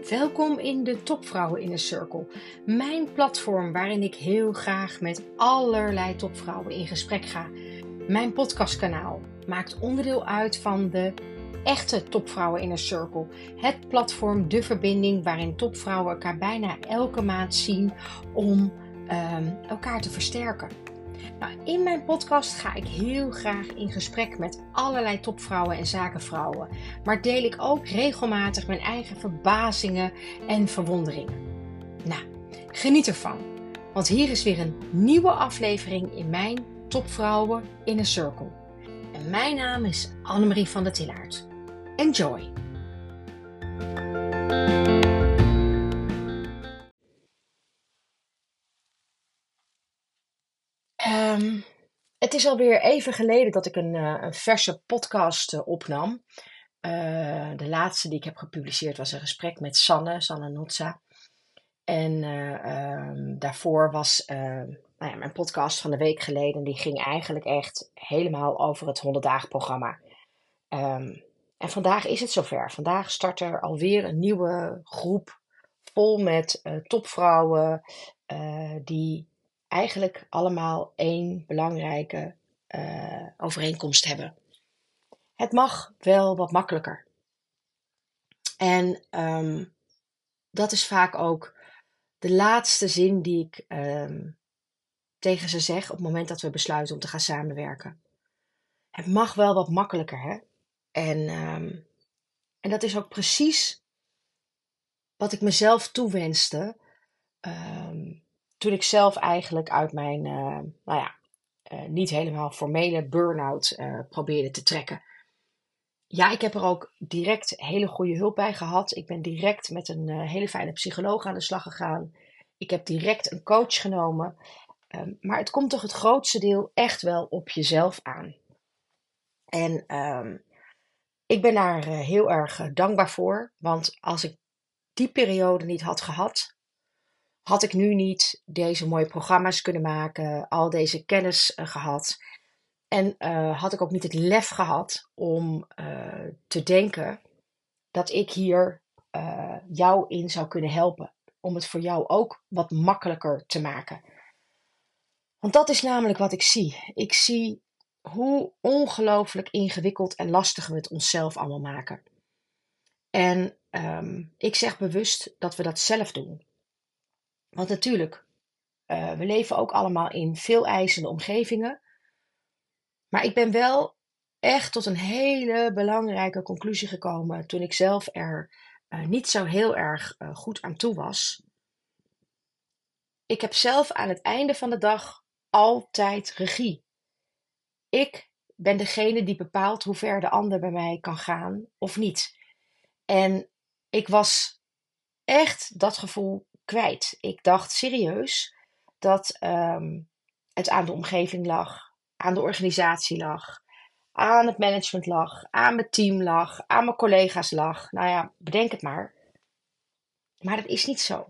Welkom in de Topvrouwen Inner Circle, mijn platform waarin ik heel graag met allerlei topvrouwen in gesprek ga. Mijn podcastkanaal maakt onderdeel uit van de echte Topvrouwen Inner Circle, het platform, de verbinding waarin topvrouwen elkaar bijna elke maand zien om elkaar te versterken. Nou, in mijn podcast ga ik heel graag in gesprek met allerlei topvrouwen en zakenvrouwen, maar deel ik ook regelmatig mijn eigen verbazingen en verwonderingen. Nou, geniet ervan, want hier is weer een nieuwe aflevering in mijn Topvrouwen Inner Circle. En mijn naam is Annemarie van der Tillaert. Enjoy! Het is alweer even geleden dat ik een verse podcast opnam. De laatste die ik heb gepubliceerd was een gesprek met Sanne Notza. En daarvoor was mijn podcast van de week geleden. Die ging eigenlijk echt helemaal over het 100 dagen programma. En vandaag is het zover. Vandaag start er alweer een nieuwe groep vol met topvrouwen die eigenlijk allemaal één belangrijke overeenkomst hebben. Het mag wel wat makkelijker. En dat is vaak ook de laatste zin die ik tegen ze zeg op het moment dat we besluiten om te gaan samenwerken. Het mag wel wat makkelijker, hè? En dat is ook precies wat ik mezelf toewenste toen ik zelf eigenlijk uit mijn niet helemaal formele burn-out probeerde te trekken. Ja, ik heb er ook direct hele goede hulp bij gehad. Ik ben direct met een hele fijne psycholoog aan de slag gegaan. Ik heb direct een coach genomen. Maar het komt toch het grootste deel echt wel op jezelf aan. En ik ben daar heel erg dankbaar voor. Want als ik die periode niet had gehad, had ik nu niet deze mooie programma's kunnen maken, al deze kennis gehad. En had ik ook niet het lef gehad om te denken dat ik hier jou in zou kunnen helpen. Om het voor jou ook wat makkelijker te maken. Want dat is namelijk wat ik zie. Ik zie hoe ongelooflijk ingewikkeld en lastig we het onszelf allemaal maken. En ik zeg bewust dat we dat zelf doen. Want natuurlijk, we leven ook allemaal in veel eisende omgevingen. Maar ik ben wel echt tot een hele belangrijke conclusie gekomen toen ik zelf er niet zo heel erg goed aan toe was. Ik heb zelf aan het einde van de dag altijd regie. Ik ben degene die bepaalt hoe ver de ander bij mij kan gaan of niet. En ik was echt dat gevoel kwijt. Ik dacht serieus dat het aan de omgeving lag, aan de organisatie lag, aan het management lag, aan mijn team lag, aan mijn collega's lag. Nou ja, bedenk het maar. Maar dat is niet zo.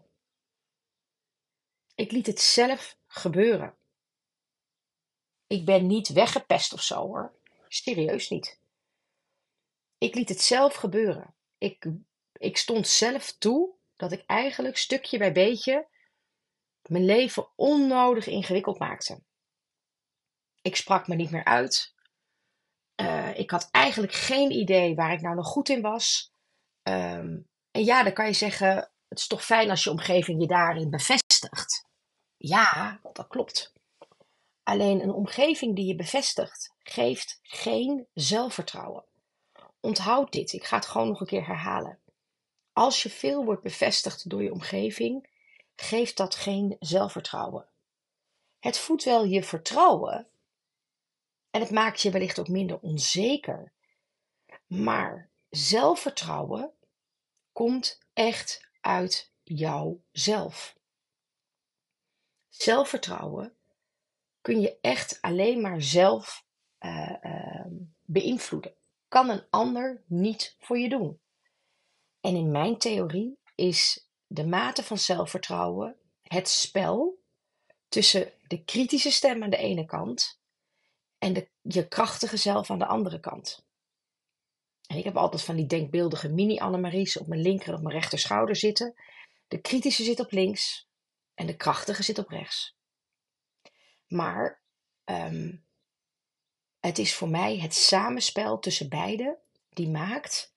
Ik liet het zelf gebeuren. Ik ben niet weggepest of zo hoor. Serieus niet. Ik liet het zelf gebeuren. Ik stond zelf toe dat ik eigenlijk stukje bij beetje mijn leven onnodig ingewikkeld maakte. Ik sprak me niet meer uit. Ik had eigenlijk geen idee waar ik nou nog goed in was. En ja, dan kan je zeggen, het is toch fijn als je omgeving je daarin bevestigt. Ja, dat klopt. Alleen een omgeving die je bevestigt, geeft geen zelfvertrouwen. Onthoud dit, ik ga het gewoon nog een keer herhalen. Als je veel wordt bevestigd door je omgeving, geeft dat geen zelfvertrouwen. Het voedt wel je vertrouwen en het maakt je wellicht ook minder onzeker. Maar zelfvertrouwen komt echt uit jouzelf. Zelfvertrouwen kun je echt alleen maar zelf beïnvloeden. Kan een ander niet voor je doen. En in mijn theorie is de mate van zelfvertrouwen het spel tussen de kritische stem aan de ene kant en je krachtige zelf aan de andere kant. En ik heb altijd van die denkbeeldige mini-Annemarie's op mijn linker en op mijn rechter schouder zitten. De kritische zit op links en de krachtige zit op rechts. Maar het is voor mij het samenspel tussen beide die maakt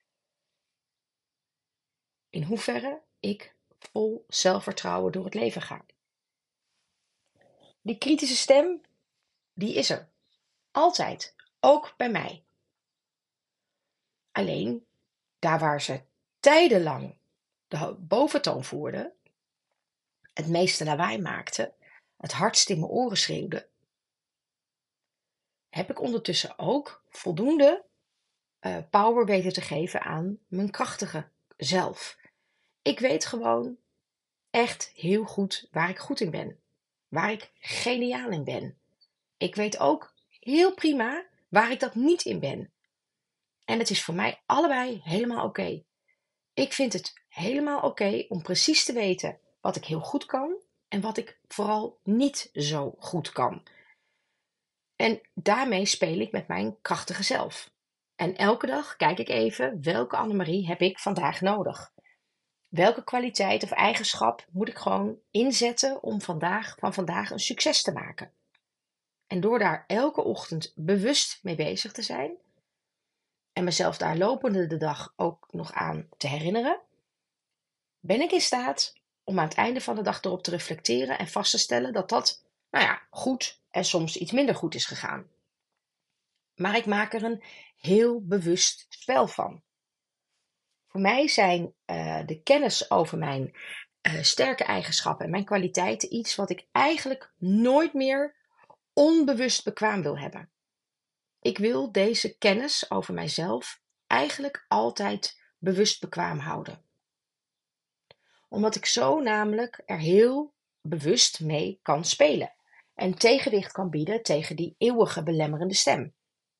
in hoeverre ik vol zelfvertrouwen door het leven ga. Die kritische stem, die is er. Altijd. Ook bij mij. Alleen, daar waar ze tijdenlang de boventoon voerde, het meeste lawaai maakte, het hardst in mijn oren schreeuwde, heb ik ondertussen ook voldoende power weten te geven aan mijn krachtige zelf. Ik weet gewoon echt heel goed waar ik goed in ben. Waar ik geniaal in ben. Ik weet ook heel prima waar ik dat niet in ben. En het is voor mij allebei helemaal oké. Ik vind het helemaal oké om precies te weten wat ik heel goed kan en wat ik vooral niet zo goed kan. En daarmee speel ik met mijn krachtige zelf. En elke dag kijk ik even welke Annemarie heb ik vandaag nodig. Welke kwaliteit of eigenschap moet ik gewoon inzetten om van vandaag een succes te maken? En door daar elke ochtend bewust mee bezig te zijn en mezelf daar lopende de dag ook nog aan te herinneren, ben ik in staat om aan het einde van de dag erop te reflecteren en vast te stellen dat dat, goed en soms iets minder goed is gegaan. Maar ik maak er een heel bewust spel van. Voor mij zijn de kennis over mijn sterke eigenschappen en mijn kwaliteiten iets wat ik eigenlijk nooit meer onbewust bekwaam wil hebben. Ik wil deze kennis over mijzelf eigenlijk altijd bewust bekwaam houden. Omdat ik zo namelijk er heel bewust mee kan spelen en tegenwicht kan bieden tegen die eeuwige belemmerende stem.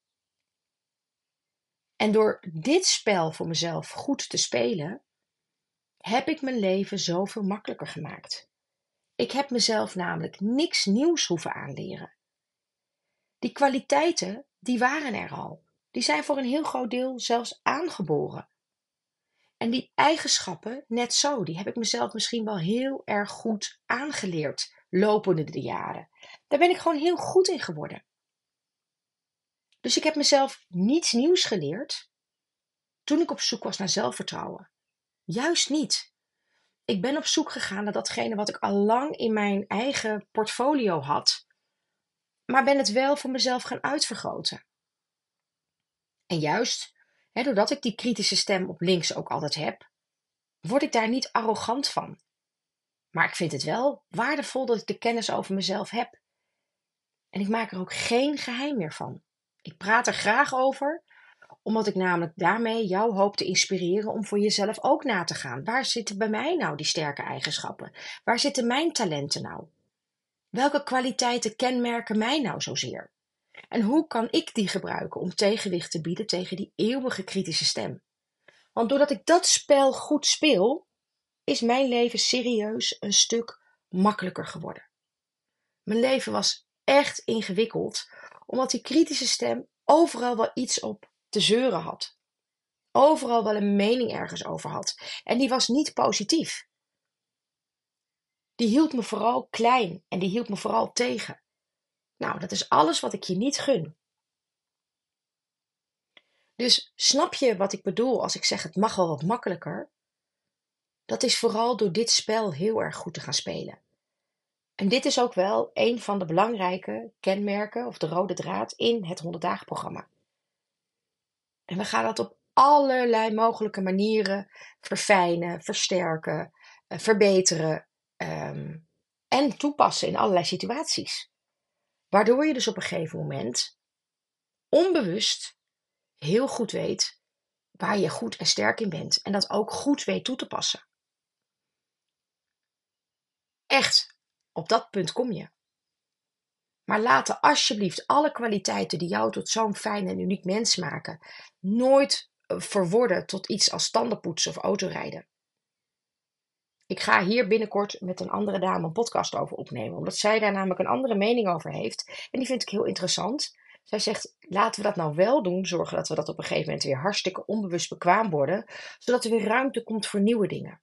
En door dit spel voor mezelf goed te spelen, heb ik mijn leven zoveel makkelijker gemaakt. Ik heb mezelf namelijk niks nieuws hoeven aanleren. Die kwaliteiten, die waren er al. Die zijn voor een heel groot deel zelfs aangeboren. En die eigenschappen, net zo, die heb ik mezelf misschien wel heel erg goed aangeleerd, lopende de jaren. Daar ben ik gewoon heel goed in geworden. Dus ik heb mezelf niets nieuws geleerd toen ik op zoek was naar zelfvertrouwen. Juist niet. Ik ben op zoek gegaan naar datgene wat ik al lang in mijn eigen portfolio had, maar ben het wel voor mezelf gaan uitvergroten. En juist, doordat ik die kritische stem op links ook altijd heb, word ik daar niet arrogant van. Maar ik vind het wel waardevol dat ik de kennis over mezelf heb. En ik maak er ook geen geheim meer van. Ik praat er graag over, omdat ik namelijk daarmee jou hoop te inspireren om voor jezelf ook na te gaan. Waar zitten bij mij nou die sterke eigenschappen? Waar zitten mijn talenten nou? Welke kwaliteiten kenmerken mij nou zozeer? En hoe kan ik die gebruiken om tegenwicht te bieden tegen die eeuwige kritische stem? Want doordat ik dat spel goed speel, is mijn leven serieus een stuk makkelijker geworden. Mijn leven was echt ingewikkeld, omdat die kritische stem overal wel iets op te zeuren had. Overal wel een mening ergens over had. En die was niet positief. Die hield me vooral klein en die hield me vooral tegen. Nou, dat is alles wat ik je niet gun. Dus snap je wat ik bedoel als ik zeg het mag wel wat makkelijker? Dat is vooral door dit spel heel erg goed te gaan spelen. En dit is ook wel een van de belangrijke kenmerken of de rode draad in het 100-dagen programma. En we gaan dat op allerlei mogelijke manieren verfijnen, versterken, verbeteren en toepassen in allerlei situaties. Waardoor je dus op een gegeven moment onbewust heel goed weet waar je goed en sterk in bent. En dat ook goed weet toe te passen. Echt, op dat punt kom je. Maar laten alsjeblieft alle kwaliteiten die jou tot zo'n fijn en uniek mens maken, nooit verworden tot iets als tandenpoetsen of autorijden. Ik ga hier binnenkort met een andere dame een podcast over opnemen, omdat zij daar namelijk een andere mening over heeft. En die vind ik heel interessant. Zij zegt, laten we dat nou wel doen. Zorgen dat we dat op een gegeven moment weer hartstikke onbewust bekwaam worden. Zodat er weer ruimte komt voor nieuwe dingen.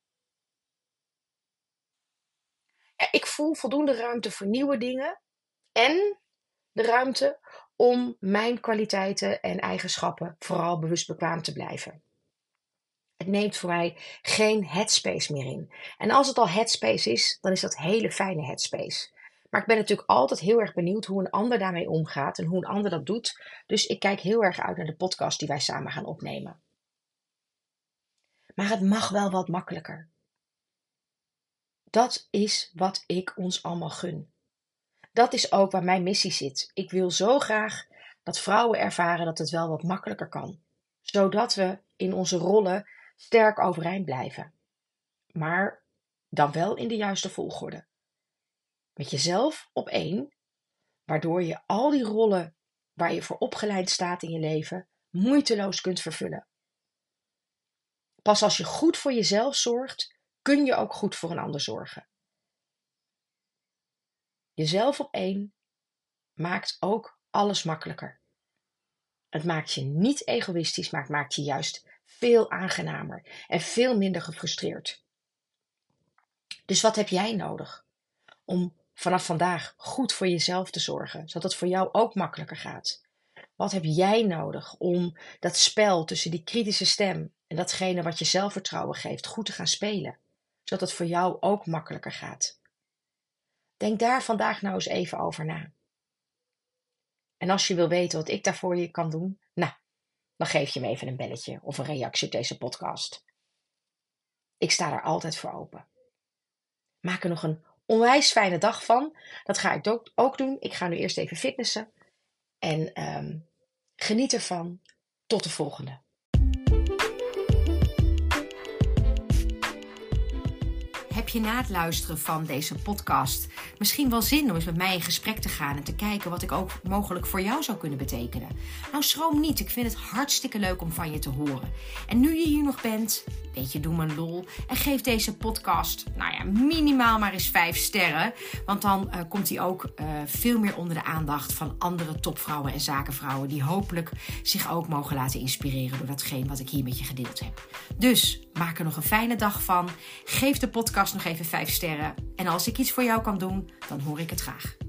Ja, ik voel voldoende ruimte voor nieuwe dingen. En de ruimte om mijn kwaliteiten en eigenschappen vooral bewust bekwaam te blijven. Het neemt voor mij geen headspace meer in. En als het al headspace is, dan is dat hele fijne headspace. Maar ik ben natuurlijk altijd heel erg benieuwd hoe een ander daarmee omgaat en hoe een ander dat doet. Dus ik kijk heel erg uit naar de podcast die wij samen gaan opnemen. Maar het mag wel wat makkelijker. Dat is wat ik ons allemaal gun. Dat is ook waar mijn missie zit. Ik wil zo graag dat vrouwen ervaren dat het wel wat makkelijker kan. Zodat we in onze rollen sterk overeind blijven. Maar dan wel in de juiste volgorde. Met jezelf op één, waardoor je al die rollen waar je voor opgeleid staat in je leven moeiteloos kunt vervullen. Pas als je goed voor jezelf zorgt, kun je ook goed voor een ander zorgen. Jezelf op één maakt ook alles makkelijker. Het maakt je niet egoïstisch, maar het maakt je juist veel aangenamer en veel minder gefrustreerd. Dus wat heb jij nodig om vanaf vandaag goed voor jezelf te zorgen, zodat het voor jou ook makkelijker gaat? Wat heb jij nodig om dat spel tussen die kritische stem en datgene wat je zelfvertrouwen geeft goed te gaan spelen, zodat het voor jou ook makkelijker gaat? Denk daar vandaag nou eens even over na. En als je wil weten wat ik daar voor je kan doen, nou, dan geef je me even een belletje of een reactie op deze podcast. Ik sta er altijd voor open. Maak er nog een onwijs fijne dag van. Dat ga ik ook doen. Ik ga nu eerst even fitnessen. En geniet ervan. Tot de volgende. Heb je na het luisteren van deze podcast misschien wel zin om eens met mij in gesprek te gaan en te kijken wat ik ook mogelijk voor jou zou kunnen betekenen? Nou, schroom niet. Ik vind het hartstikke leuk om van je te horen. En nu je hier nog bent, weet je, doe me een lol en geef deze podcast, minimaal maar eens 5 sterren. Want dan komt die ook veel meer onder de aandacht van andere topvrouwen en zakenvrouwen die hopelijk zich ook mogen laten inspireren door datgene wat ik hier met je gedeeld heb. Dus maak er nog een fijne dag van. Geef de podcast nog even 5 sterren. En als ik iets voor jou kan doen, dan hoor ik het graag.